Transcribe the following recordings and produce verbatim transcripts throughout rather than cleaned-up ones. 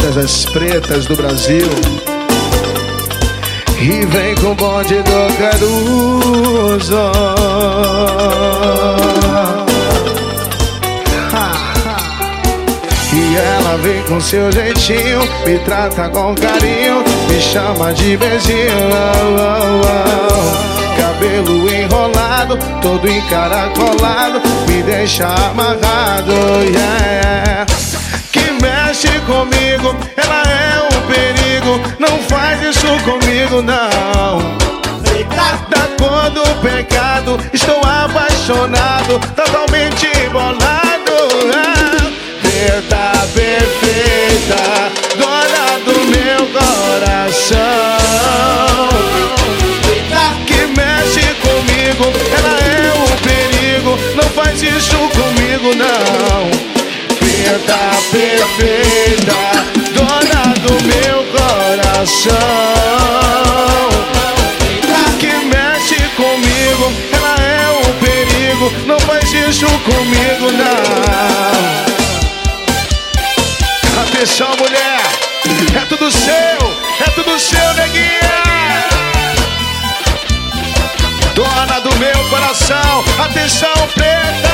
todas as pretas do Brasil. E vem com o bonde do Caruso. E ela vem com seu jeitinho, me trata com carinho, me chama de beijinho. Oh, oh, oh. Cabelo enrolado, todo encaracolado, me deixa amarrado, yeah. Que mexe comigo, ela é um perigo, não faz isso comigo não. Da cor do pecado, estou apaixonado, totalmente bolado, yeah. Preta perfeita, dona do meu coração, que mexe comigo, ela é um perigo, não faz isso comigo não. Preta perfeita, dona do meu coração, que mexe comigo, ela é um perigo, não faz isso comigo não. Atenção, mulher, é tudo seu, é tudo seu, neguinha. Dona do meu coração, atenção, preta.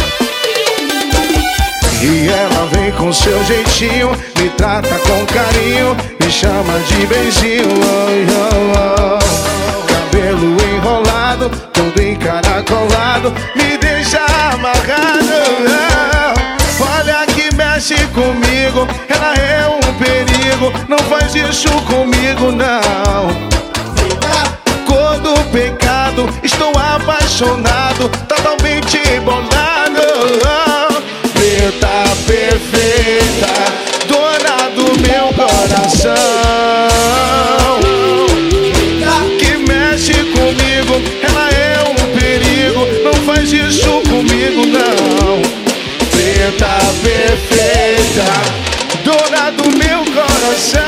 E ela vem com seu jeitinho, me trata com carinho, me chama de beijinho, oh, oh, oh. Cabelo enrolado, todo encaracolado, me deixa amarrado, oh. Olha que mexe comigo, ela é um perigo, não faz isso comigo não. Cor do pecado, estou apaixonado, totalmente bolado, oh. Preta perfeita, dona do meu coração, que mexe comigo, ela é um perigo, não faz isso comigo não. Preta perfeita, dona do meu coração,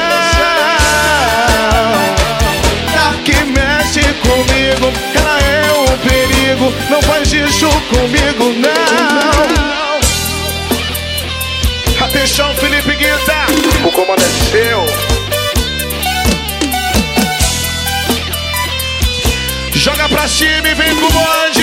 que mexe comigo, ela é um perigo, não faz isso comigo não. Atenção, Felipe Guita, o comando é seu. Joga pra cima e vem com o bonde.